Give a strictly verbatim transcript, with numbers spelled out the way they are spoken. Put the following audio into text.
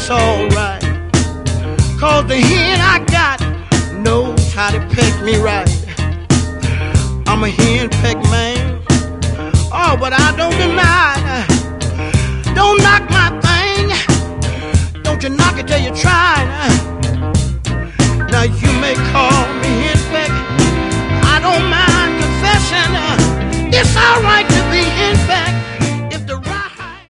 it's alright. Cause the hen I got knows how to peck me right. I'm a hen peck man. Oh, but I don't deny